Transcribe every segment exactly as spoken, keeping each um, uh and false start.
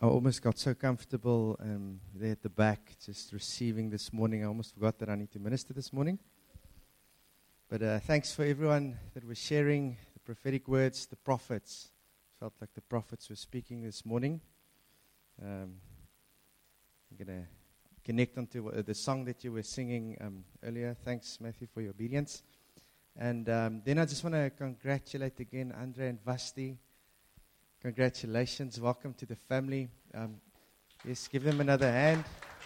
I almost got so comfortable um, there at the back, just receiving this morning. I almost forgot that I need to minister this morning. But uh, thanks for everyone that was sharing the prophetic words, the prophets. Felt like the prophets were speaking this morning. Um, I'm going to connect onto uh, the song that you were singing um, earlier. Thanks, Matthew, for your obedience. And um, then I just want to congratulate again Andre and Vasti. Congratulations. Welcome to the family. Um, yes, give them another hand.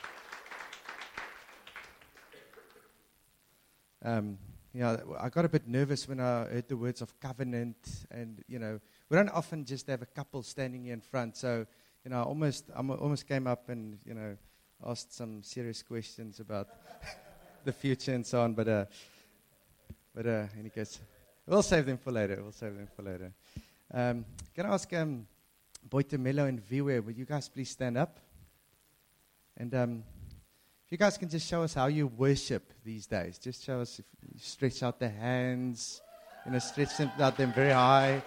Um, you know, I got a bit nervous when I heard the words of covenant. And, you know, we don't often just have a couple standing here in front. So, you know, I almost, I almost came up and, you know, asked some serious questions about the future and so on. But, uh, but uh, in any case, we'll save them for later. We'll save them for later. Um, can I ask um, Boitemelo and Viwe, would you guys please stand up? And um, if you guys can just show us how you worship these days. Just show us if you stretch out the hands, you know, stretch them out them very high.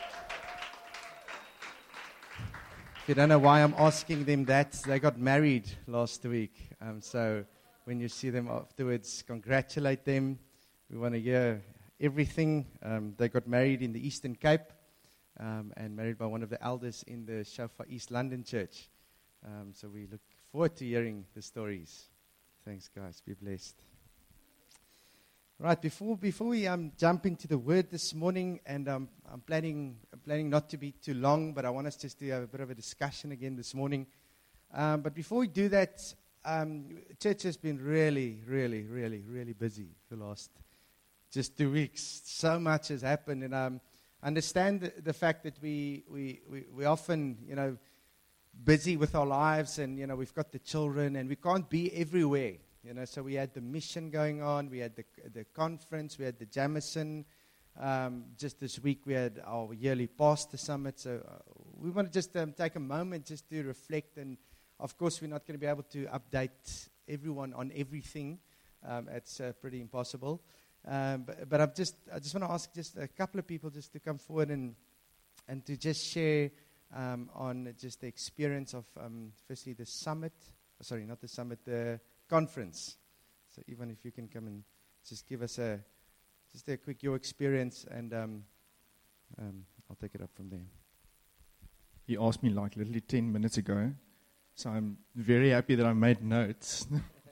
If you don't know why I'm asking them that, they got married last week. Um, so when you see them afterwards, congratulate them. We want to hear everything. Um, they got married in the Eastern Cape. Um, and married by one of the elders in the Shofar East London Church. Um, so we look forward to hearing the stories. Thanks, guys. Be blessed. Right, before before we um, jump into the word this morning, and um, I'm planning I'm planning not to be too long, but I want us just to have a bit of a discussion again this morning. Um, but before we do that, um, church has been really, really, really, really busy for the last just two weeks. So much has happened, and um. Understand the, the fact that we, we, we, we often, you know, busy with our lives, and, you know, we've got the children, and we can't be everywhere, you know. So we had the mission going on, we had the the conference, we had the Jamison. Um, just this week we had our yearly pastor summit. So uh, we want to just um, take a moment just to reflect, and of course we're not going to be able to update everyone on everything. Um, it's uh, pretty impossible. Um, but, but I've just, I just want to ask just a couple of people just to come forward and and to just share um, on just the experience of, um, firstly, the summit. Oh, sorry, not the summit, the conference. So even if you can come and just give us a, just a quick your experience, and um, um, I'll take it up from there. He asked me like literally ten minutes ago, so I'm very happy that I made notes.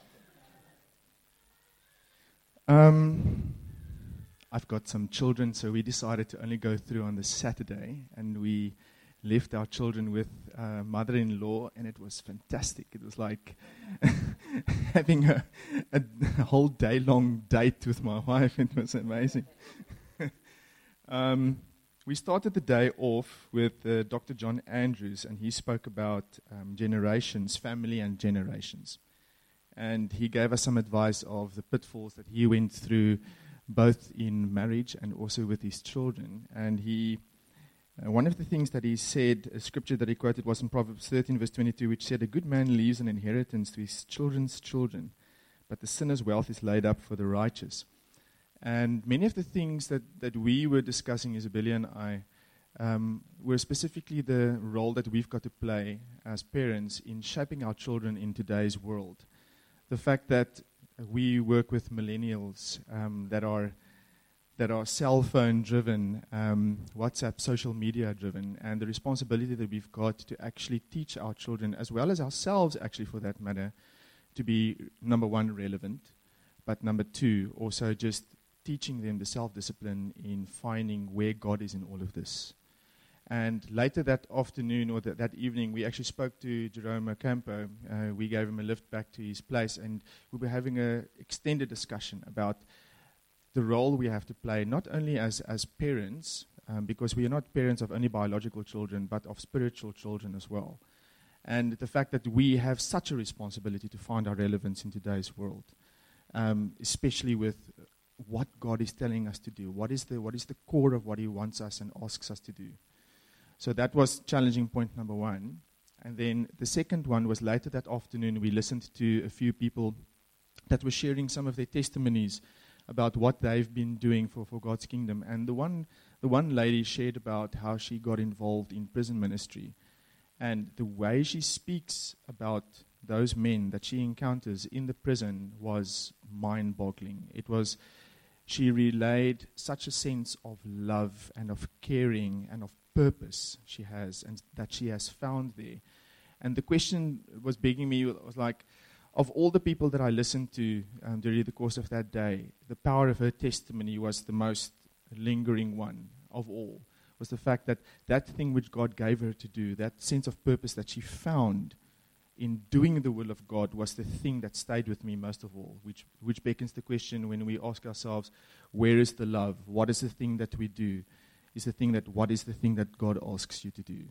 Um, I've got some children, so we decided to only go through on the Saturday, and we left our children with uh, mother-in-law, and it was fantastic. It was like having a, a whole day-long date with my wife. It was amazing. um, we started the day off with uh, Doctor John Andrews, and he spoke about um, generations, family and generations. And he gave us some advice of the pitfalls that he went through, both in marriage and also with his children. And he, uh, one of the things that he said, a scripture that he quoted was in Proverbs thirteen, verse twenty-two, which said, "A good man leaves an inheritance to his children's children, but the sinner's wealth is laid up for the righteous." And many of the things that, that we were discussing, Isabella and I, um, were specifically the role that we've got to play as parents in shaping our children in today's world. The fact that we work with millennials um, that are that are cell phone driven, um, WhatsApp, social media driven, and the responsibility that we've got to actually teach our children, as well as ourselves actually for that matter, to be, number one, relevant, but number two, also just teaching them the self-discipline in finding where God is in all of this. And later that afternoon or that, that evening, we actually spoke to Jerome Ocampo. Uh, we gave him a lift back to his place, and we were having an extended discussion about the role we have to play, not only as, as parents, um, because we are not parents of only biological children, but of spiritual children as well. And the fact that we have such a responsibility to find our relevance in today's world, um, especially with what God is telling us to do. What is the what is the core of what He wants us and asks us to do? So that was challenging point number one. And then the second one was later that afternoon, we listened to a few people that were sharing some of their testimonies about what they've been doing for, for God's kingdom. And the one the one lady shared about how she got involved in prison ministry. And the way she speaks about those men that she encounters in the prison was mind-boggling. It was, she relayed such a sense of love and of caring and of purpose she has, and that she has found there. And the question was begging me, was like, of all the people that I listened to um, during the course of that day, the power of her testimony was the most lingering one of all, was the fact that that thing which God gave her to do, that sense of purpose that she found in doing the will of God, was the thing that stayed with me most of all, which, which beckons the question when we ask ourselves, where is the love? What is the thing that we do? Is the thing that, what is the thing that God asks you to do?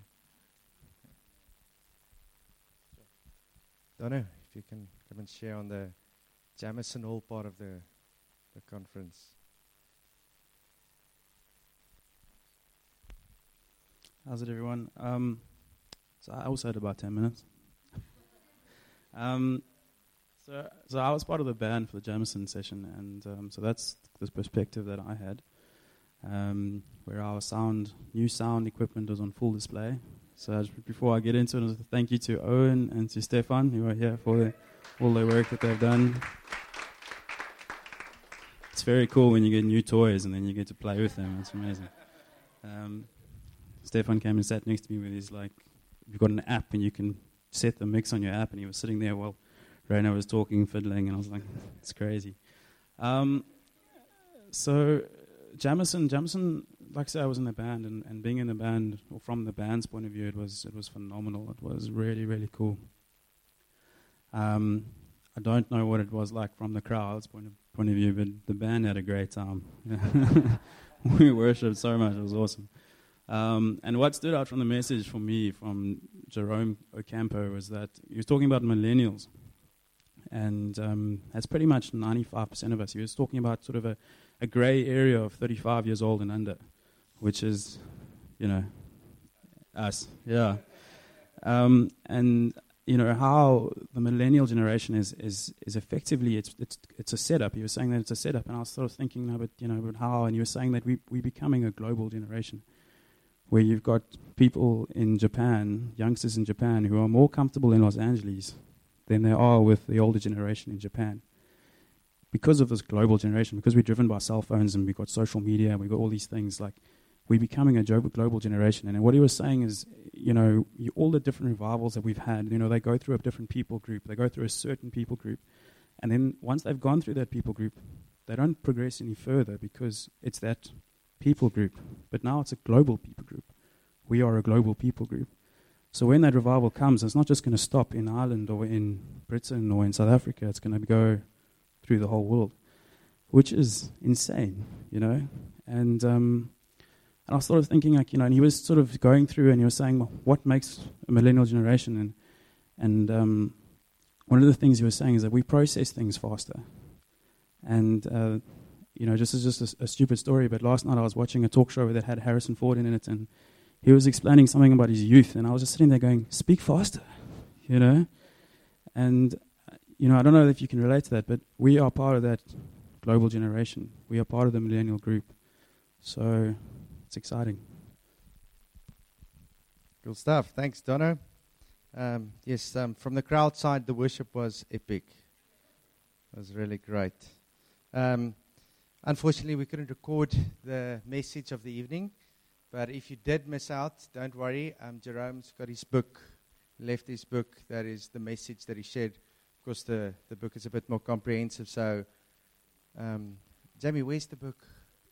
Don't know if you can come and share on the Jamison Hall part of the, the conference. How's it, everyone? Um, so I also had about ten minutes. um, so, so I was part of the band for the Jamison session, and um, so that's the perspective that I had, um, where our sound, new sound equipment was on full display. So just before I get into it, thank you to Owen and to Stefan, who are here for the, all the work that they've done. It's very cool when you get new toys and then you get to play with them. It's amazing. Um, Stefan came and sat next to me with his, like, you've got an app and you can set the mix on your app, and he was sitting there while Raina was talking, fiddling, and I was like, it's crazy. Um, so Jamison, Jamison, like I said, I was in the band, and, and being in the band, or from the band's point of view, it was it was phenomenal. It was really, really cool. Um, I don't know what it was like from the crowd's point of, point of view, but the band had a great time. We worshipped so much. It was awesome. Um, and what stood out from the message for me from Jerome Ocampo was that he was talking about millennials. And um, that's pretty much ninety-five percent of us. He was talking about sort of a, a grey area of thirty-five years old and under, which is, you know, us. Yeah. Um, and, you know, how the millennial generation is is, is effectively, it's, it's it's a setup. He was saying that it's a setup. And I was sort of thinking, no, but, you know, but how? And he was saying that we, we're becoming a global generation, where you've got people in Japan, youngsters in Japan, who are more comfortable in Los Angeles than they are with the older generation in Japan. Because of this global generation, because we're driven by cell phones and we've got social media and we've got all these things, like, we're becoming a global generation. And what he was saying is, you know, you, all the different revivals that we've had, you know, they go through a different people group. They go through a certain people group. And then once they've gone through that people group, they don't progress any further because it's that people group. But now it's a global people group. We are a global people group. So when that revival comes, it's not just going to stop in Ireland or in Britain or in South Africa. It's going to go through the whole world, which is insane, you know. And um, and I was sort of thinking, like, you know, and he was sort of going through and he was saying, well, what makes a millennial generation? And and um, one of the things he was saying is that we process things faster. And, uh, you know, just as just a, a stupid story, but last night I was watching a talk show that had Harrison Ford in it, and he was explaining something about his youth, and I was just sitting there going, speak faster, you know? And, you know, I don't know if you can relate to that, but we are part of that global generation. We are part of the millennial group. So it's exciting. Cool stuff. Thanks, Dono. Um, yes, um, from the crowd side, the worship was epic. It was really great. Um, unfortunately, we couldn't record the message of the evening. But if you did miss out, don't worry. Um, Jerome's got his book, left his book. That is the message that he shared. Of course, the, the book is a bit more comprehensive. So, um, Jamie, where's the book?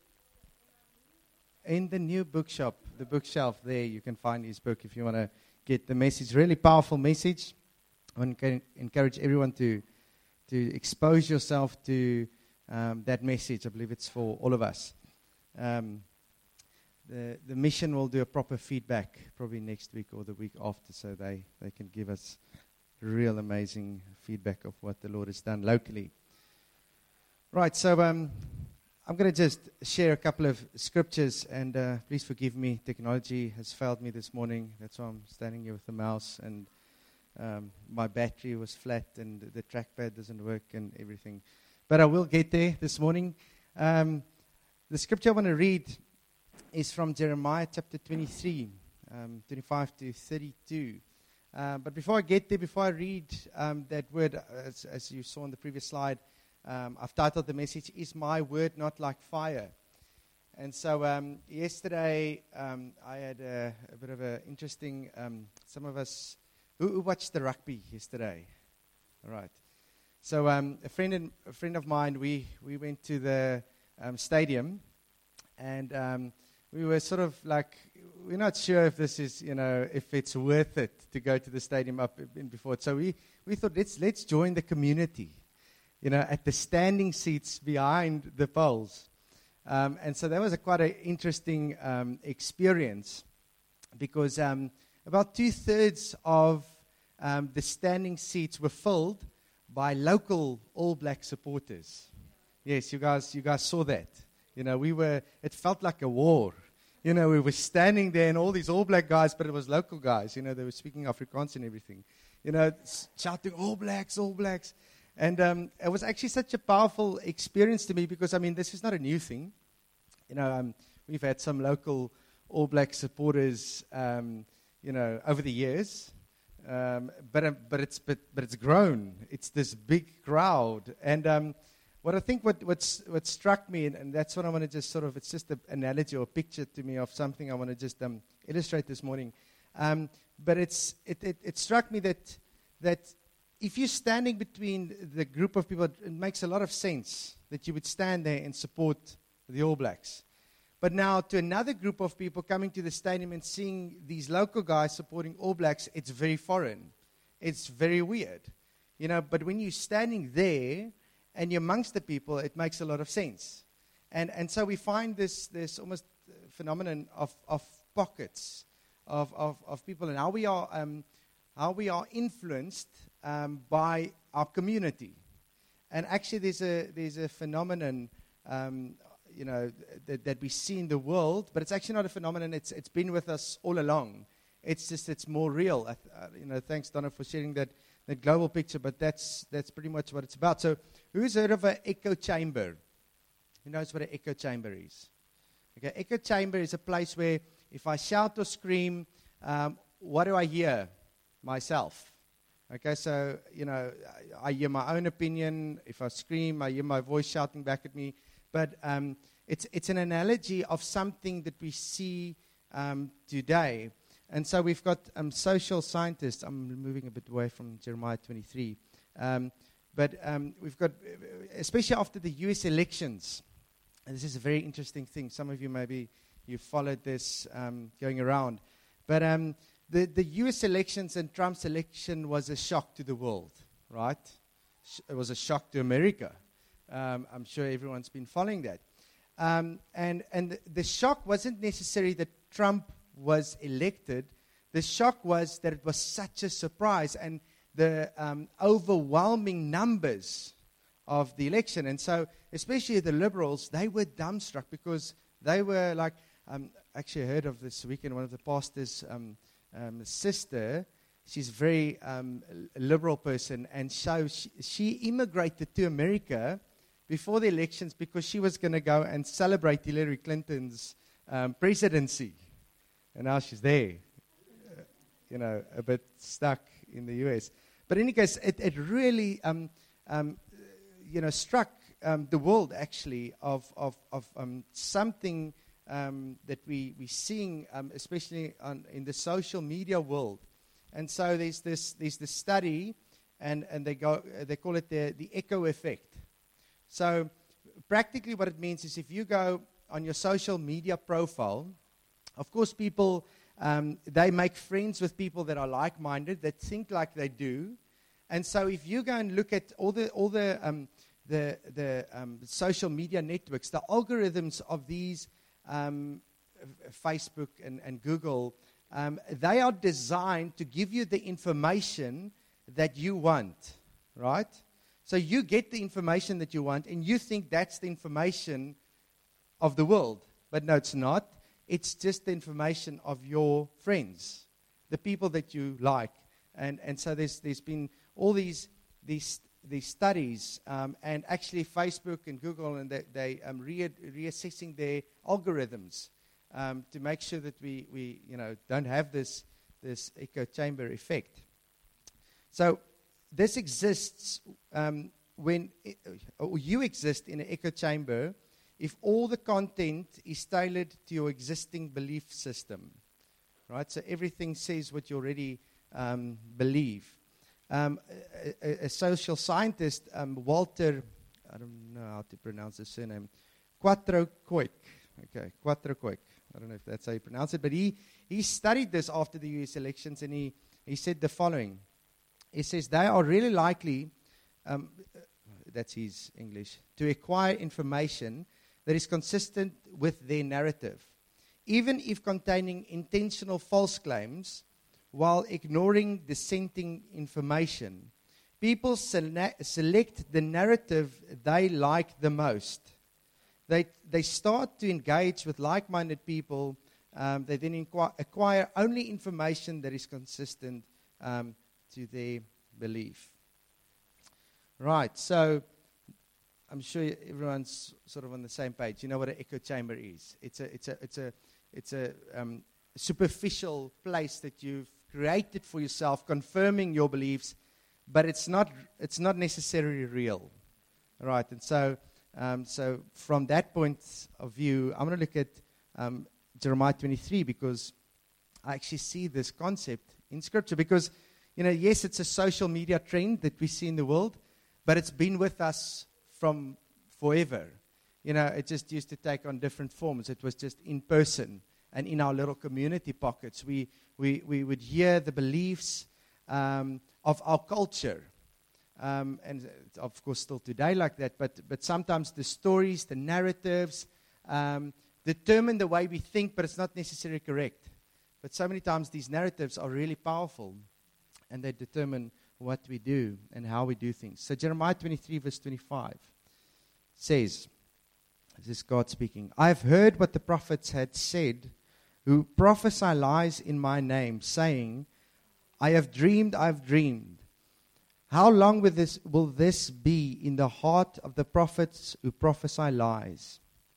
In the new bookshop, the bookshelf there, you can find his book if you want to get the message. Really powerful message. I want to encourage everyone to, to expose yourself to um, that message. I believe it's for all of us. Um, The, the mission will do a proper feedback probably next week or the week after, so they, they can give us real amazing feedback of what the Lord has done locally. Right, so um, I'm going to just share a couple of scriptures, and uh, please forgive me. Technology has failed me this morning. That's why I'm standing here with the mouse, and um, my battery was flat, and the, the trackpad doesn't work and everything. But I will get there this morning. Um, the scripture I want to read is from Jeremiah chapter twenty-three. um, twenty-five to thirty-two. Uh, but before I get there, before I read um, that word, as, as you saw on the previous slide, um, I've titled the message, Is My Word Not Like Fire? And so um, yesterday um, I had a, a bit of an interesting, um, some of us, who, who watched the rugby yesterday? All right. So um, a friend and, a friend of mine, we, we went to the um, stadium, and um, we were sort of like, we're not sure if this is, you know, if it's worth it to go to the stadium up in before it. So we, we thought, let's let's join the community, you know, at the standing seats behind the poles. Um, and so that was a quite an interesting um, experience, because um, about two-thirds of um, the standing seats were filled by local All Black supporters. Yes, you guys, you guys saw that. You know, we were, it felt like a war. You know, we were standing there and all these All Black guys, but it was local guys. You know, they were speaking Afrikaans and everything. You know, shouting, All Blacks, All Blacks. And um, it was actually such a powerful experience to me, because, I mean, this is not a new thing. You know, um, we've had some local All Black supporters, um, you know, over the years. Um, but, um, but, it's, but, but it's grown. It's this big crowd. And um, what I think what, what's, what struck me, and, and that's what I want to just sort of, it's just an analogy or a picture to me of something I want to just um, illustrate this morning. Um, but it's, it, it, it struck me that that if you're standing between the group of people, it makes a lot of sense that you would stand there and support the All Blacks. But now to another group of people coming to the stadium and seeing these local guys supporting All Blacks, it's very foreign. It's very weird. You know, but when you're standing there and you're amongst the people, it makes a lot of sense. And and so we find this this almost phenomenon of, of pockets of, of, of people, and how we are um, how we are influenced um, by our community. And actually there's a there's a phenomenon um, you know, that, that we see in the world, but it's actually not a phenomenon. It's it's been with us all along. It's just it's more real. Uh, you know, thanks Donna for sharing that that global picture. But that's that's pretty much what it's about. So, who's heard of an echo chamber? Who knows what an echo chamber is? Okay, echo chamber is a place where if I shout or scream, um, what do I hear? Myself. Okay, so you know, I, I hear my own opinion. If I scream, I hear my voice shouting back at me. But um, it's it's an analogy of something that we see um, today. And so we've got um, social scientists. I'm moving a bit away from Jeremiah twenty-three. Um, but um, we've got, especially after the U S elections, and this is a very interesting thing. Some of you maybe you followed this um, going around. But um, the, the U S elections and Trump's election was a shock to the world, right? Sh- it was a shock to America. Um, I'm sure everyone's been following that. Um, and and the, the shock wasn't necessarily that Trump was elected. The shock was that it was such a surprise and the um, overwhelming numbers of the election. And so, especially the liberals, they were dumbstruck because they were like, um, actually I heard of this weekend, one of the pastors' um, um, sister, she's a very um, liberal person, and so she, she immigrated to America before the elections because she was going to go and celebrate Hillary Clinton's um, presidency. And now she's there, uh, you know, a bit stuck in the U S. But in any case, it, it really, um, um, you know, struck um, the world, actually, of, of, of um, something um, that we, we're seeing, um, especially on, in the social media world. And so there's this, there's this study, and, and they, go, uh, they call it the, the echo effect. So practically what it means is if you go on your social media profile, of course people, um, they make friends with people that are like-minded, that think like they do. And so if you go and look at all the all the um, the, the um, social media networks, the algorithms of these um, Facebook and, and Google, um, they are designed to give you the information that you want, right? So you get the information that you want, and you think that's the information of the world. But no, it's not. It's just the information of your friends, the people that you like. And and so there's there's been all these these these studies, um, and actually Facebook and Google, and they, they um, re- reassessing their algorithms um, to make sure that we, we you know, don't have this, this echo chamber effect. So this exists um, when it, or you exist in an echo chamber if all the content is tailored to your existing belief system, right? So everything says what you already um, believe. Um, a, a, a social scientist, um, Walter, I don't know how to pronounce his surname, Quattroquek, okay, Quattroquek. I don't know if that's how you pronounce it, but he, he studied this after the U S elections, and he, he said the following. He says, they are really likely, um, that's his English, to acquire information that is consistent with their narrative, even if containing intentional false claims, while ignoring dissenting information. People sele- select the narrative they like the most. They, they start to engage with like-minded people. Um, they then inqu- acquire only information that is consistent um, to their belief. Right, so I'm sure everyone's sort of on the same page. You know what an echo chamber is. It's a, it's a, it's a, it's a um, superficial place that you've created for yourself, confirming your beliefs, but it's not, it's not necessarily real. Right, and so, um, so from that point of view, I'm going to look at um, Jeremiah twenty-three, because I actually see this concept in Scripture. Because, you know, yes, it's a social media trend that we see in the world, but it's been with us from forever. You know, it just used to take on different forms. It was just in person and in our little community pockets. We we, we would hear the beliefs um, of our culture. Um, and it's of course still today like that, but, but sometimes the stories, the narratives, um, determine the way we think, but it's not necessarily correct. But so many times these narratives are really powerful, and they determine what we do and how we do things. So Jeremiah twenty-three verse twenty-five says, this is God speaking, I have heard what the prophets had said, who prophesy lies in my name, saying, I have dreamed, I have dreamed. How long will this, will this be in the heart of the prophets who prophesy lies?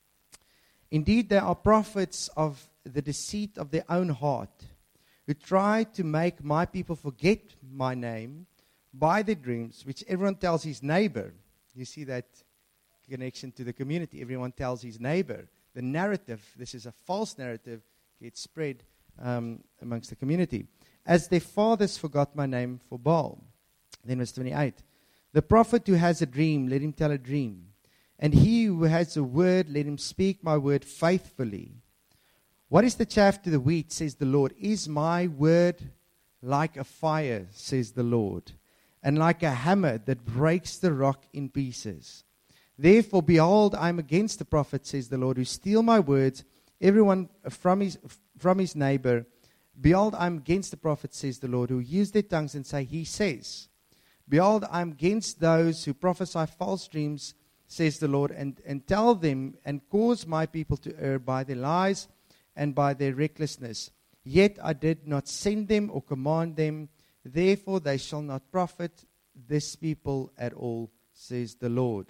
Indeed, there are prophets of the deceit of their own heart, who try to make my people forget my name by their dreams, which everyone tells his neighbor. You see that connection to the community. Everyone tells his neighbor. The narrative, this is a false narrative, gets spread um, amongst the community. As their fathers forgot my name for Baal. Then verse twenty-eight. The prophet who has a dream, let him tell a dream. And he who has a word, let him speak my word faithfully. What is the chaff to the wheat, says the Lord? Is my word like a fire, says the Lord, and like a hammer that breaks the rock in pieces? Therefore, behold, I am against the prophet, says the Lord, who steal my words, everyone from his, from his neighbor. Behold, I am against the prophet, says the Lord, who use their tongues and say, he says. Behold, I am against those who prophesy false dreams, says the Lord, and, and tell them and cause my people to err by their lies and by their recklessness. Yet I did not send them or command them. Therefore they shall not profit this people at all, says the Lord.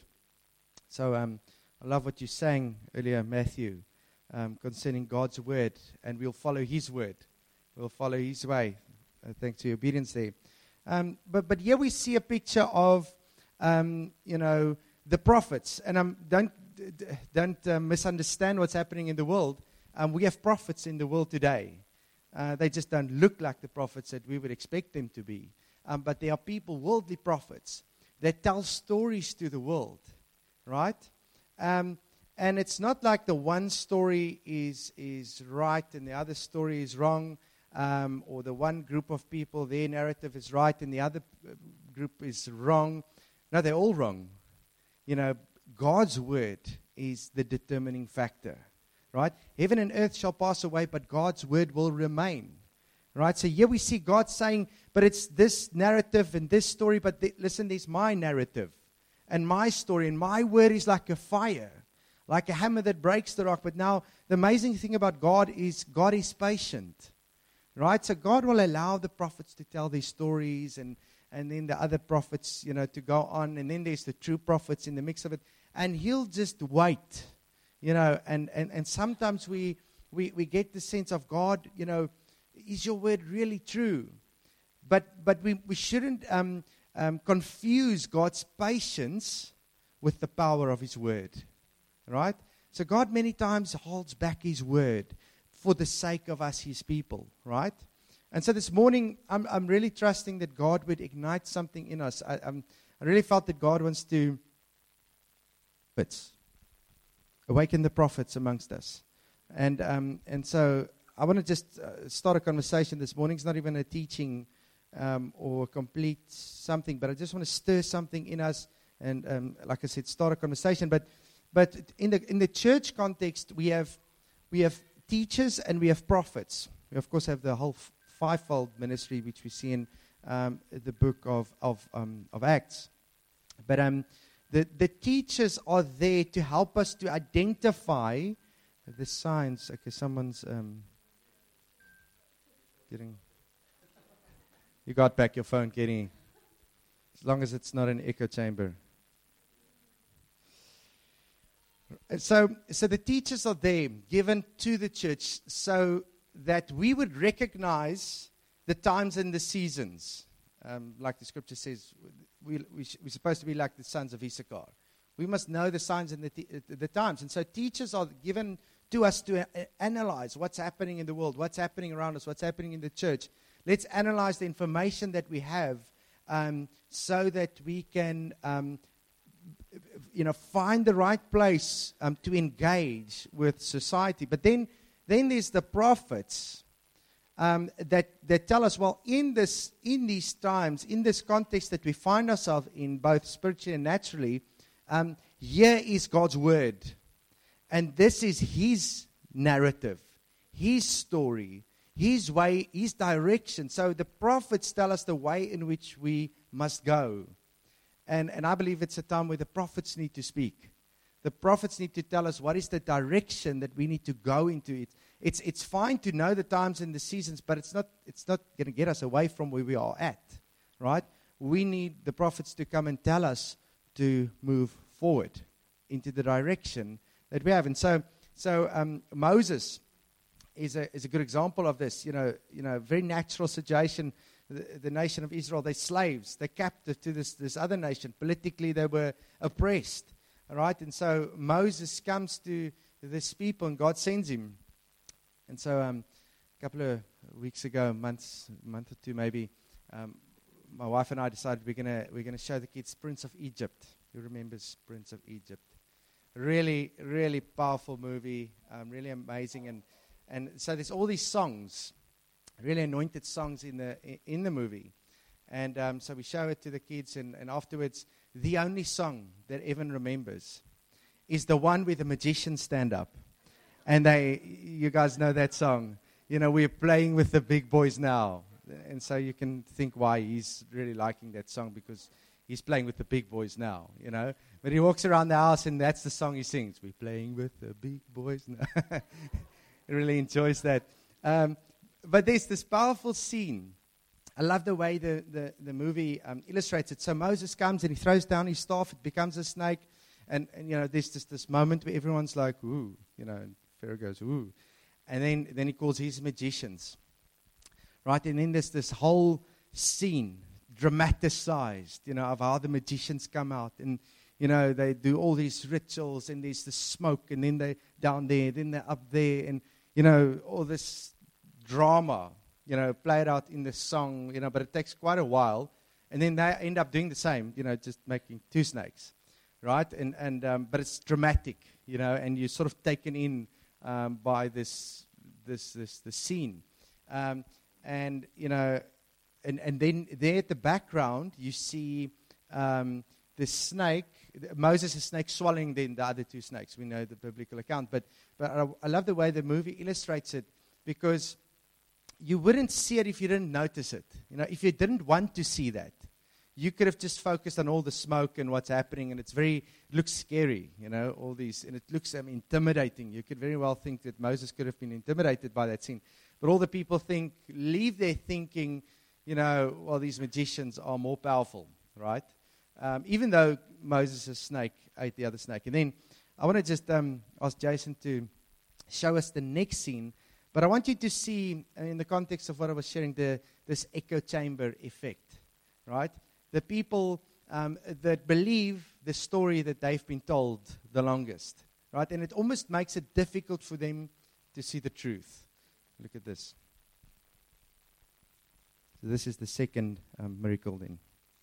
So um, I love what you sang earlier, Matthew, um, concerning God's word, and we'll follow his word. We'll follow his way. Uh, thanks to your obedience there. Um, but but here we see a picture of, um, you know, the prophets. And um, don't d- don't uh, misunderstand what's happening in the world. Um, we have prophets in the world today. Uh, they just don't look like the prophets that we would expect them to be. Um, but there are people, worldly prophets, that tell stories to the world, right? Um, and it's not like the one story is is right and the other story is wrong. Um, or the one group of people, their narrative is right and the other group is wrong. No, they're all wrong. You know, God's word is the determining factor, right? Heaven and earth shall pass away, but God's word will remain, right? So here we see God saying, but it's this narrative and this story, but th- listen, there's my narrative and my story, and my word is like a fire, like a hammer that breaks the rock. But now, the amazing thing about God is God is patient. Right, so God will allow the prophets to tell their stories, and, and then the other prophets, you know, to go on, and then there's the true prophets in the mix of it, and He'll just wait, you know, and, and, and sometimes we we, we get the sense of God, you know, is your word really true? But but we, we shouldn't um, um, confuse God's patience with the power of His word, right? So God many times holds back His word for the sake of us, His people, right? And so this morning, I'm I'm really trusting that God would ignite something in us. I I'm, I really felt that God wants to awaken the prophets amongst us, and um, and so I want to just uh, start a conversation this morning. It's not even a teaching um, or complete something, but I just want to stir something in us, and um, like I said, start a conversation. But but in the in the church context, we have we have teachers and we have prophets. We of course have the whole f- fivefold ministry, which we see in um, the book of of um, of Acts. But um, the the teachers are there to help us to identify the signs. Okay, someone's um, getting. You got back your phone, Kenny. As long as it's not an echo chamber. So, so the teachers are there, given to the church, so that we would recognize the times and the seasons. Um, like the scripture says, we, we sh- we're supposed to be like the sons of Issachar. We must know the signs and the, t- the times. And so teachers are given to us to a- analyze what's happening in the world, what's happening around us, what's happening in the church. Let's analyze the information that we have um, so that we can um, you know, find the right place um, to engage with society. But then, then there's the prophets um, that that tell us, well, in this, in these times, in this context that we find ourselves in, both spiritually and naturally, um, here is God's word, and this is His narrative, His story, His way, His direction. So the prophets tell us the way in which we must go. And, and I believe it's a time where the prophets need to speak. The prophets need to tell us what is the direction that we need to go into. It. It's, it's fine to know the times and the seasons, but it's not, it's not going to get us away from where we are at, right? We need the prophets to come and tell us to move forward into the direction that we have. And so, so um, Moses is a, is a good example of this. You know, you know, very natural situation. The, the nation of Israel, they're slaves, they're captive to this, this other nation. Politically, they were oppressed, all right? And so Moses comes to this people, and God sends him. And so um, a couple of weeks ago, months, a month or two maybe, um, my wife and I decided we're gonna we're gonna show the kids Prince of Egypt. Who remembers Prince of Egypt? Really, really powerful movie, um, really amazing, and and so there's all these songs. Really anointed songs in the in the movie, and um, so we show it to the kids, and, and afterwards, the only song that Evan remembers is the one where the magicians stand up, and they, you guys know that song. You know, we're playing with the big boys now, and so you can think why he's really liking that song, because he's playing with the big boys now. You know, but he walks around the house, and that's the song he sings. We're playing with the big boys now. He really enjoys that. Um, But there's this powerful scene. I love the way the, the, the movie um, illustrates it. So Moses comes and he throws down his staff. It becomes a snake. And, and you know, there's just this moment where everyone's like, ooh. You know, and Pharaoh goes, ooh. And then, then he calls his magicians. Right? And then there's this whole scene, dramatized, you know, of how the magicians come out. And, you know, they do all these rituals. And there's the smoke. And then they're down there. Then they're up there. And, you know, all this drama, you know, played out in the song, you know, but it takes quite a while, and then they end up doing the same, you know, just making two snakes, right? And and um, but it's dramatic, you know, and you're sort of taken in um, by this this this the scene, um, and you know, and and then there at the background you see um, the snake, Moses' snake swallowing then the other two snakes. We know the biblical account, but but I, I love the way the movie illustrates it, because you wouldn't see it if you didn't notice it. You know, if you didn't want to see that, you could have just focused on all the smoke and what's happening, and it's very, it looks scary, you know, all these, and it looks um, intimidating. You could very well think that Moses could have been intimidated by that scene. But all the people think, leave there thinking, you know, well, these magicians are more powerful, right? Um, even though Moses' snake ate the other snake. And then I want to just um, ask Jason to show us the next scene. But I want you to see, uh, in the context of what I was sharing, the, this echo chamber effect, right? The people um, that believe the story that they've been told the longest, right? And it almost makes it difficult for them to see the truth. Look at this. So this is the second um, miracle then.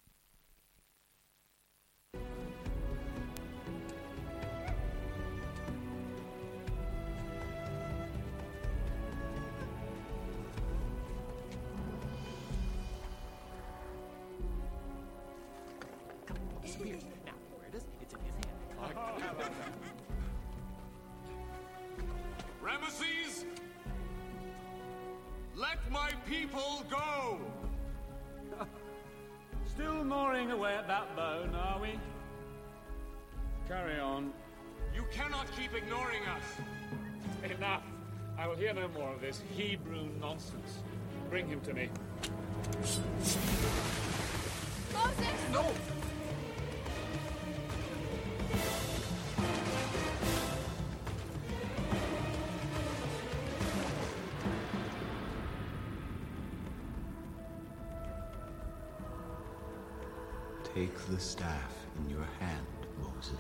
Ramesses, let my people go! Still gnawing away at that bone, are we? Carry on. You cannot keep ignoring us. Enough. I will hear no more of this Hebrew nonsense. Bring him to me. Moses! No! Take the staff in your hand, Moses.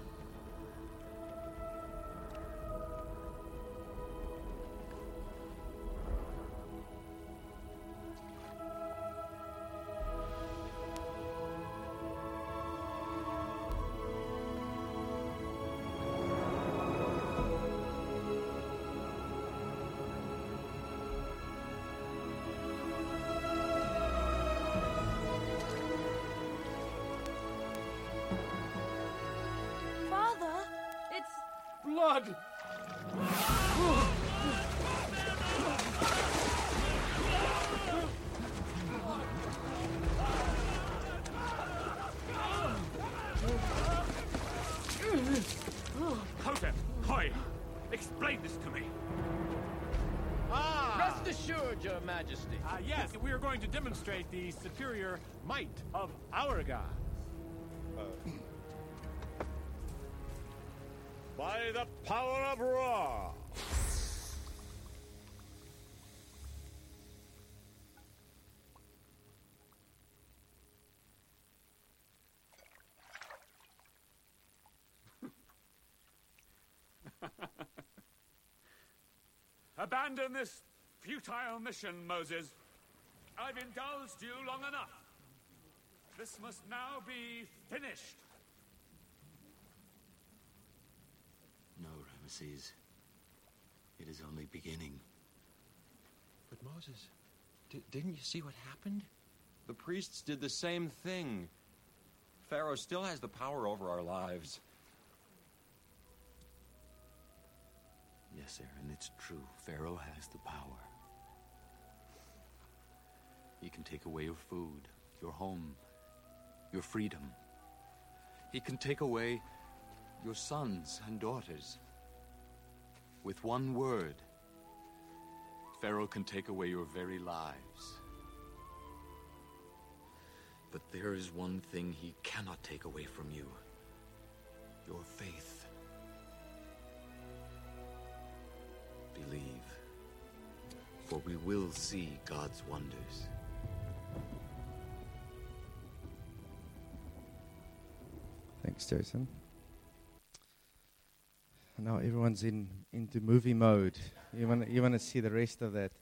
Blood! Hotep, Hoy, explain this to me. Ah! Rest assured, Your Majesty. Uh, yes, we are going to demonstrate the superior might of our gods. Uh. By the power of Ra! Abandon this futile mission, Moses. I've indulged you long enough. This must now be finished. No, Ramesses. It is only beginning. But Moses, di- didn't you see what happened? The priests did the same thing. Pharaoh still has the power over our lives. Yes, Aaron, it's true. Pharaoh has the power. He can take away your food, your home, your freedom. He can take away your sons and daughters. With one word, Pharaoh can take away your very lives. But there is one thing he cannot take away from you. Your faith. Believe, for we will see God's wonders. Thanks, Jason. Now everyone's in into movie mode. You want you want to see the rest of that.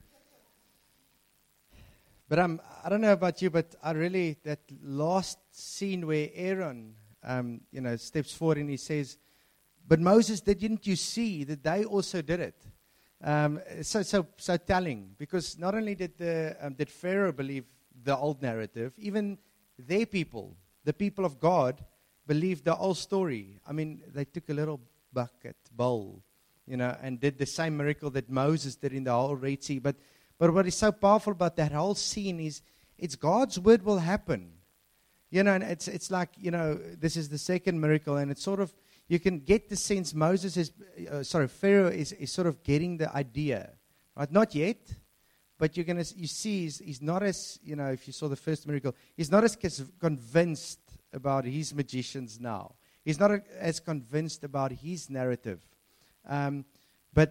But um, I don't know about you, but I really that last scene where Aaron, um, you know, steps forward and he says, "But Moses, didn't you see that they also did it?" Um, so, so, so telling, because not only did the um, did Pharaoh believe the old narrative, even their people, the people of God, believed the old story. I mean, they took a little bucket bowl, you know, and did the same miracle that Moses did in the whole Red Sea. But, but what is so powerful about that whole scene is, it's God's word will happen, you know. And it's it's like, you know, this is the second miracle, and it's sort of. You can get the sense Moses is, uh, sorry, Pharaoh is, is sort of getting the idea, right? Not yet, but you're gonna you see he's, he's not as, you know, if you saw the first miracle, he's not as convinced about his magicians now. He's not a, as convinced about his narrative, um, but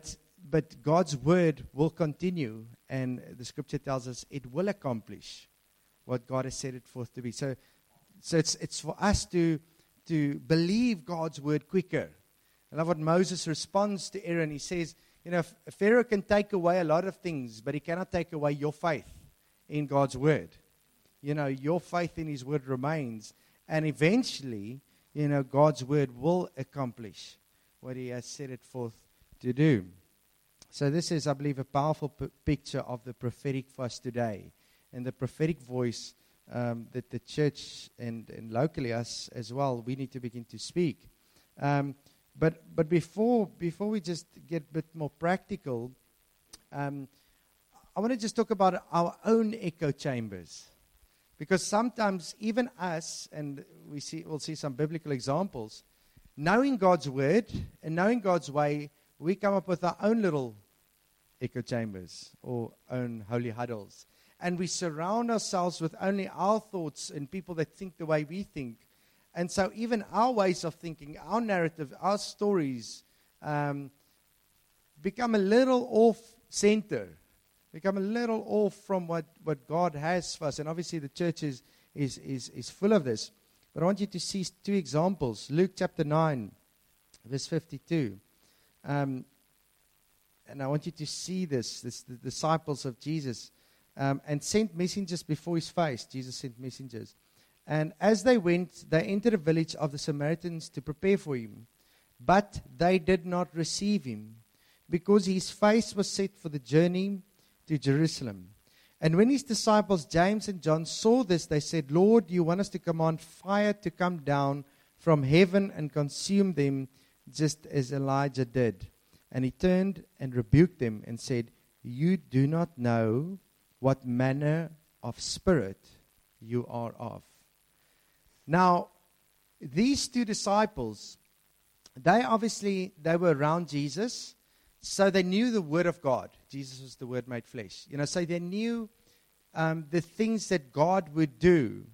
but God's word will continue, and the scripture tells us it will accomplish what God has set it forth to be. So, so it's it's for us to to believe God's word quicker. I love what Moses responds to Aaron. He says, you know, Pharaoh can take away a lot of things, but he cannot take away your faith in God's word. You know, your faith in his word remains. And eventually, you know, God's word will accomplish what he has set it forth to do. So this is, I believe, a powerful p- picture of the prophetic for us today. And the prophetic voice um, that the church and, and locally us as well, we need to begin to speak. Um, but but before before we just get a bit more practical, um, I want to just talk about our own echo chambers. Because sometimes even us, and we see we'll see some biblical examples, knowing God's word and knowing God's way, we come up with our own little echo chambers or own holy huddles. And we surround ourselves with only our thoughts and people that think the way we think. And so even our ways of thinking, our narrative, our stories um, become a little off-center, become a little off from what, what God has for us. And obviously the church is, is, is, is full of this. But I want you to see two examples. Luke chapter nine, verse fifty-two. Um, and I want you to see this, this the disciples of Jesus. Um, and sent messengers before his face. Jesus sent messengers. And as they went, they entered a village of the Samaritans to prepare for him. But they did not receive him, because his face was set for the journey to Jerusalem. And when his disciples James and John saw this, they said, Lord, you want us to command fire to come down from heaven and consume them, just as Elijah did. And he turned and rebuked them and said, you do not know what manner of spirit you are of. Now, these two disciples, they obviously, they were around Jesus, so they knew the Word of God. Jesus was the Word made flesh. You know, so they knew um, the things that God would do.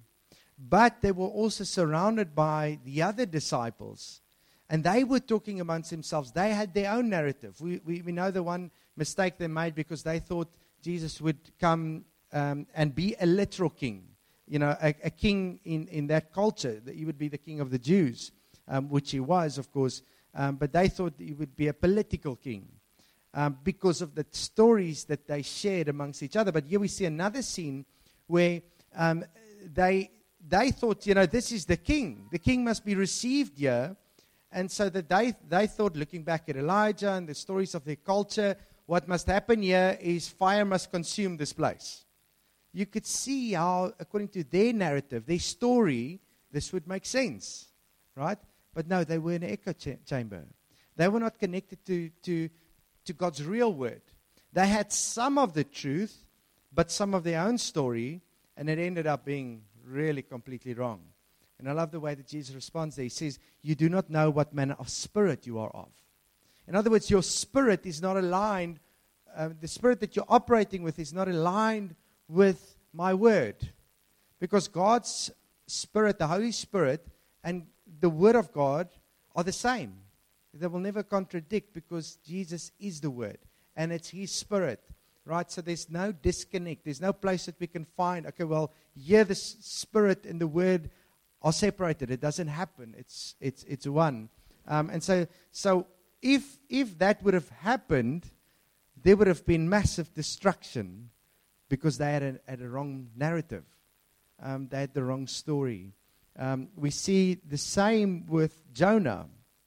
But they were also surrounded by the other disciples. And they were talking amongst themselves. They had their own narrative. We, we, we know the one mistake they made because they thought Jesus would come um, and be a literal king. You know, a, a king in, in that culture, that he would be the king of the Jews, um, which he was, of course. Um, but they thought he would be a political king um, because of the stories that they shared amongst each other. But here we see another scene where um, they they thought, you know, this is the king. The king must be received here. And so that they, they thought, looking back at Elijah and the stories of their culture, what must happen here is fire must consume this place. You could see how, according to their narrative, their story, this would make sense, right? But no, they were in an echo cha- chamber. They were not connected to, to, to God's real word. They had some of the truth, but some of their own story, and it ended up being really completely wrong. And I love the way that Jesus responds there. He says, you do not know what manner of spirit you are of. In other words, your spirit is not aligned, uh, the spirit that you're operating with is not aligned with my word. Because God's Spirit, the Holy Spirit, and the Word of God are the same. They will never contradict because Jesus is the Word. And it's His Spirit. Right? So there's no disconnect. There's no place that we can find, okay, well, here the Spirit and the Word are separated. It doesn't happen. It's it's it's one. Um, and so so if if that would have happened, there would have been massive destruction. Because they had a, had a wrong narrative. Um, they had the wrong story. Um, we see the same with Jonah.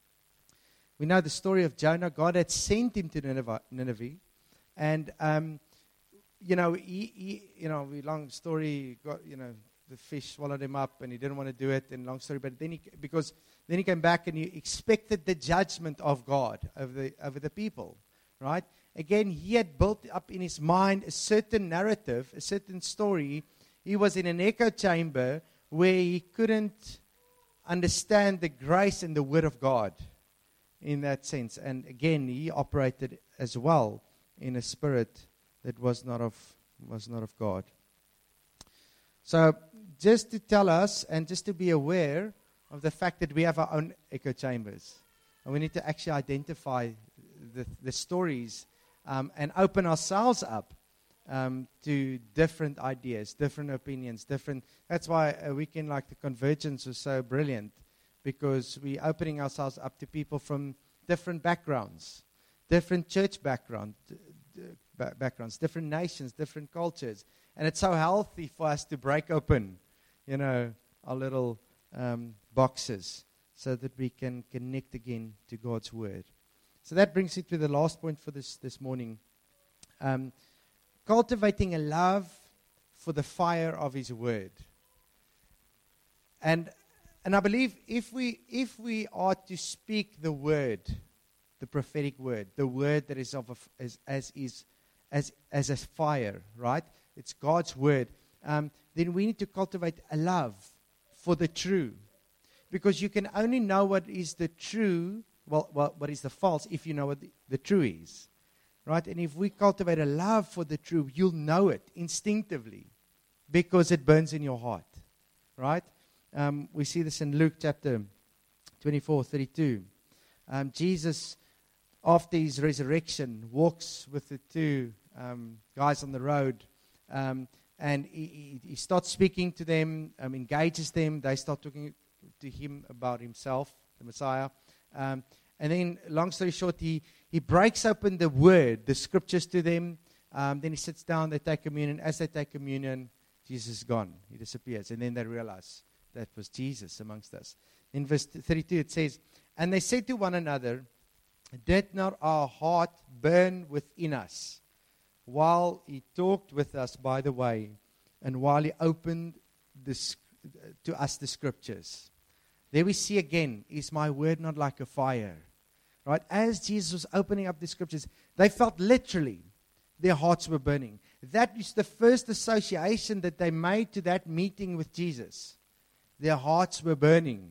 We know the story of Jonah. God had sent him to Nineveh. Nineveh and, um, you know, he, he, you know, long story, got, you know, the fish swallowed him up and he didn't want to do it. And long story, but then he, because then he came back and he expected the judgment of God over the, over the people, right? Again, he had built up in his mind a certain narrative, a certain story. He was in an echo chamber where he couldn't understand the grace and the word of God in that sense. And again, he operated as well in a spirit that was not of was not of God. So just to tell us and just to be aware of the fact that we have our own echo chambers. And we need to actually identify the, the stories um, and open ourselves up um, to different ideas, different opinions, different. That's why a weekend like the Convergence was so brilliant, because we're opening ourselves up to people from different backgrounds, different church background, d- d- ba- backgrounds, different nations, different cultures. And it's so healthy for us to break open, you know, our little um, boxes so that we can connect again to God's Word. So that brings me to the last point for this, this morning. Um, cultivating a love for the fire of His Word. And and I believe if we if we are to speak the Word, the prophetic Word, the Word that is of a, as as is as as a fire, right? It's God's Word. Um, then we need to cultivate a love for the true, because you can only know what is the true, well, well what is the false, if you know what the, the true is, right? And if we cultivate a love for the true, you'll know it instinctively, because it burns in your heart, right? Um, we see this in Luke chapter twenty-four, thirty-two. Um, Jesus, after his resurrection, walks with the two um, guys on the road, um, and he, he, he starts speaking to them, um, engages them. They start talking to him about himself, the Messiah. Um, and then, long story short, he, he breaks open the Word, the Scriptures to them. Um, then he sits down, they take communion. As they take communion, Jesus is gone. He disappears. And then they realize that was Jesus amongst us. In verse thirty-two, it says, "And they said to one another, did not our heart burn within us while he talked with us by the way, and while he opened the, to us the Scriptures?" There we see again, is my word not like a fire? Right? As Jesus was opening up the Scriptures, they felt literally their hearts were burning. That is the first association that they made to that meeting with Jesus. Their hearts were burning.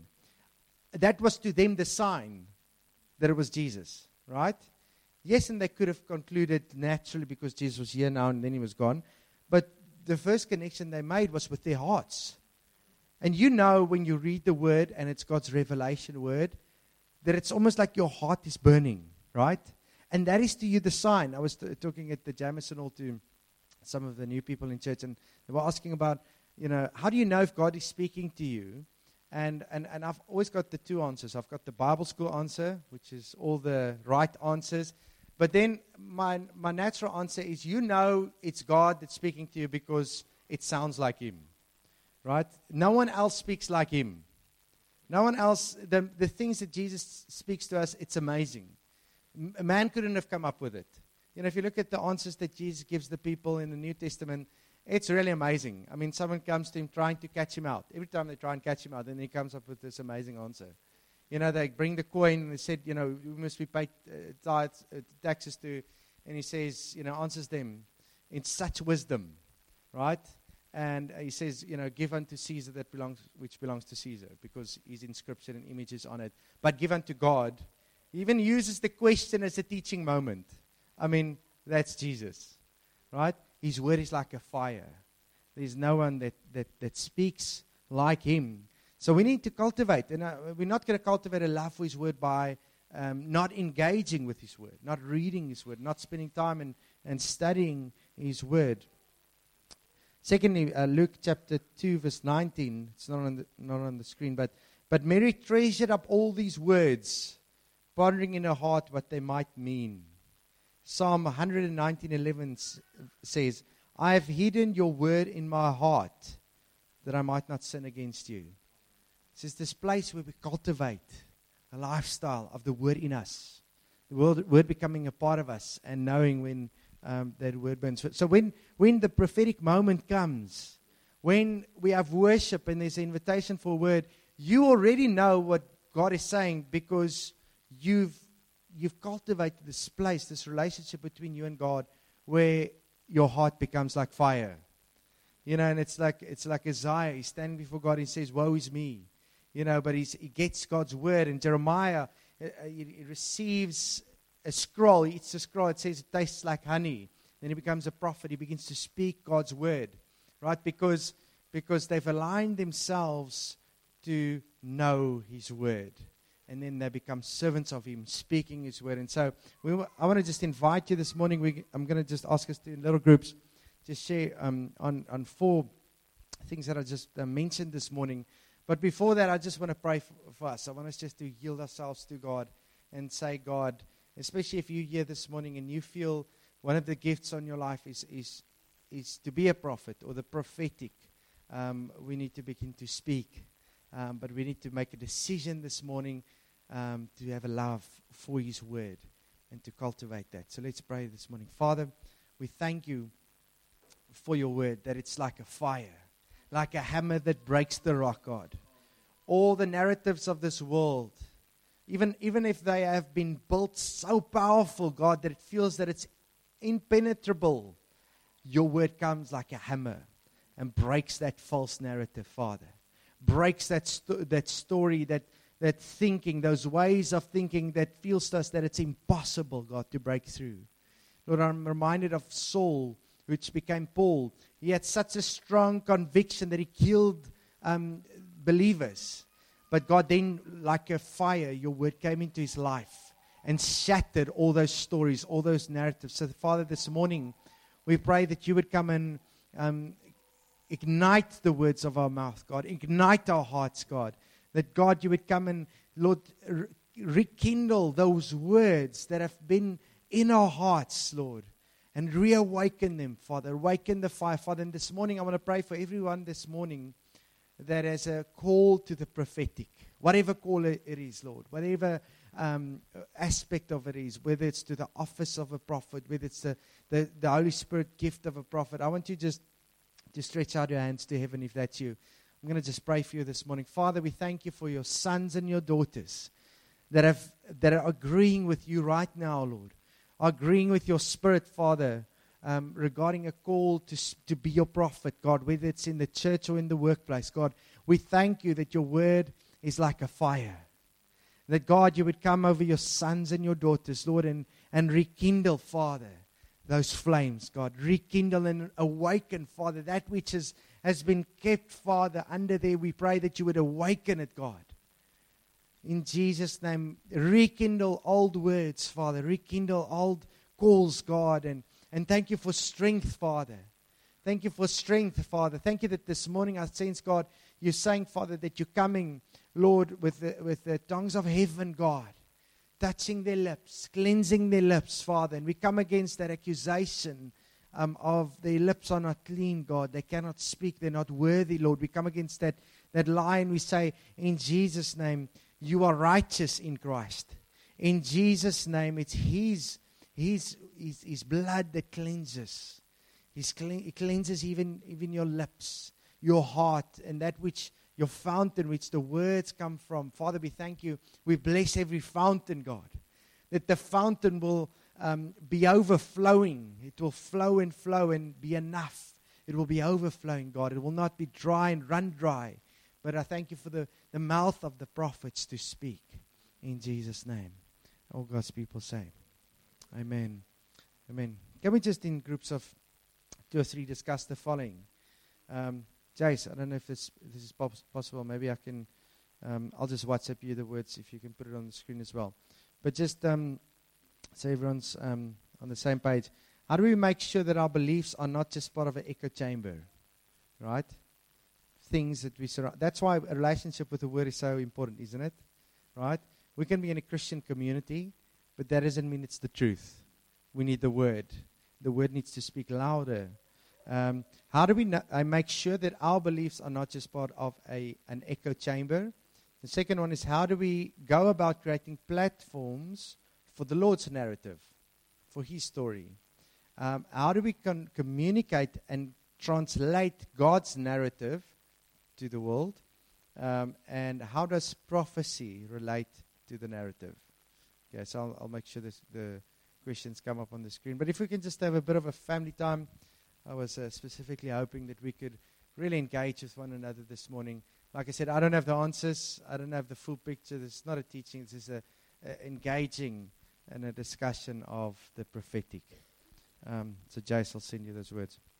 That was to them the sign that it was Jesus, right? Yes, and they could have concluded naturally because Jesus was here now and then he was gone. But the first connection they made was with their hearts. And you know when you read the Word and it's God's revelation Word, that it's almost like your heart is burning, right? And that is to you the sign. I was t- talking at the Jamison Hall to some of the new people in church, and they were asking about, you know, how do you know if God is speaking to you? And, and, and I've always got the two answers. I've got the Bible school answer, which is all the right answers. But then my, my natural answer is, you know it's God that's speaking to you because it sounds like Him, right? No one else speaks like Him. No one else, the, the things that Jesus speaks to us, it's amazing. A man couldn't have come up with it. You know, if you look at the answers that Jesus gives the people in the New Testament, it's really amazing. I mean, someone comes to him trying to catch him out. Every time they try and catch him out, then he comes up with this amazing answer. You know, they bring the coin and they said, you know, you must be paid uh, tithes, uh, taxes to, and he says, you know, answers them in such wisdom, right? And uh, he says, you know, give unto Caesar that belongs, which belongs to Caesar, because his inscription and images on it. But give unto God. He even uses the question as a teaching moment. I mean, that's Jesus, right? His word is like a fire. There's no one that, that, that speaks like him. So we need to cultivate. And uh, we're not going to cultivate a love for his word by um, not engaging with his word, not reading his word, not spending time and, and studying his word. Secondly, uh, Luke chapter two, verse nineteen. It's not on the, not on the screen, but, but Mary treasured up all these words, pondering in her heart what they might mean. Psalm one nineteen eleven says, I have hidden your word in my heart that I might not sin against you. It says this place where we cultivate a lifestyle of the word in us. The word, word becoming a part of us and knowing when um, that word burns. So when, when the prophetic moment comes, when we have worship and there's an invitation for a word, you already know what God is saying because you've You've cultivated this place, this relationship between you and God, where your heart becomes like fire. You know, and it's like it's like Isaiah. He's standing before God. He says, "Woe is me," you know. But he's, he gets God's word. And Jeremiah, uh, he, he receives a scroll. He eats a scroll. It says it tastes like honey. Then he becomes a prophet. He begins to speak God's word, right? Because because they've aligned themselves to know His word. and then they become servants of Him, speaking His word. And so we, w- I want to just invite you this morning. We, I'm going to just ask us to, in little groups, just share um, on, on four things that I just uh, mentioned this morning. But before that, I just want to pray for, for us. I want us just to yield ourselves to God and say, God, especially if you're here this morning and you feel one of the gifts on your life is is, is to be a prophet or the prophetic, um, we need to begin to speak. Um, but we need to make a decision this morning um, to have a love for His word and to cultivate that. So let's pray this morning. Father, we thank you for your word, that it's like a fire, like a hammer that breaks the rock, God. All the narratives of this world, even, even if they have been built so powerful, God, that it feels that it's impenetrable, your word comes like a hammer and breaks that false narrative, Father. Breaks that sto- that story, that, that thinking, those ways of thinking that feels to us that it's impossible, God, to break through. Lord, I'm reminded of Saul, which became Paul. He had such a strong conviction that he killed um, believers. But God, then, like a fire, your word came into his life and shattered all those stories, all those narratives. So, Father, this morning, we pray that you would come and um, ignite the words of our mouth, God. Ignite our hearts, God. That, God, you would come and, Lord, re- rekindle those words that have been in our hearts, Lord. And reawaken them, Father. Awaken the fire, Father. And this morning, I want to pray for everyone this morning that has a call to the prophetic. Whatever call it is, Lord. Whatever um, aspect of it is. Whether it's to the office of a prophet. Whether it's the, the, the Holy Spirit gift of a prophet. I want you just to stretch out your hands to heaven if that's you. I'm going to just pray for you this morning. Father, we thank you for your sons and your daughters that have that are agreeing with you right now, Lord. Agreeing with your spirit, Father, um, regarding a call to, to be your prophet, God, whether it's in the church or in the workplace. God, we thank you that your word is like a fire. That, God, you would come over your sons and your daughters, Lord, and, and rekindle, Father, those flames, God. Rekindle and awaken, Father, that which is, has been kept, Father, under there. We pray that you would awaken it, God. In Jesus' name, rekindle old words, Father. Rekindle old calls, God. And, and thank you for strength, Father. Thank you for strength, Father. Thank you that this morning I sense, God, you're saying, Father, that you're coming, Lord, with the, with the tongues of heaven, God. Touching their lips, cleansing their lips, Father. And we come against that accusation um, of their lips are not clean, God. They cannot speak. They're not worthy, Lord. We come against that, that lie and we say, in Jesus' name, you are righteous in Christ. In Jesus' name, it's His, His, His, His blood that cleanses. His cle- it cleanses even, even your lips, your heart, and that which, your fountain, which the words come from. Father, we thank you. We bless every fountain, God. That the fountain will um, be overflowing. It will flow and flow and be enough. It will be overflowing, God. It will not be dry and run dry. But I thank you for the, the mouth of the prophets to speak. In Jesus' name. All God's people say, amen. Amen. Can we just in groups of two or three discuss the following? Um, Jace, I don't know if this, if this is pos- possible. Maybe I can, um, I'll just WhatsApp you the words if you can put it on the screen as well. But just um, so everyone's um, on the same page. How do we make sure that our beliefs are not just part of an echo chamber? Right? Things that we surround. That's why a relationship with the Word is so important, isn't it? Right? We can be in a Christian community, but that doesn't mean it's the truth. We need the Word. The Word needs to speak louder. Um, how do we no- I make sure that our beliefs are not just part of a an echo chamber? The second one is, how do we go about creating platforms for the Lord's narrative, for His story? Um, how do we con- communicate and translate God's narrative to the world? Um, and how does prophecy relate to the narrative? Okay, so I'll, I'll make sure this, the questions come up on the screen. But if we can just have a bit of a family time, I was uh, specifically hoping that we could really engage with one another this morning. Like I said, I don't have the answers. I don't have the full picture. This is not a teaching. This is a, a engaging and a discussion of the prophetic. Um, so Jace, I'll send you those words.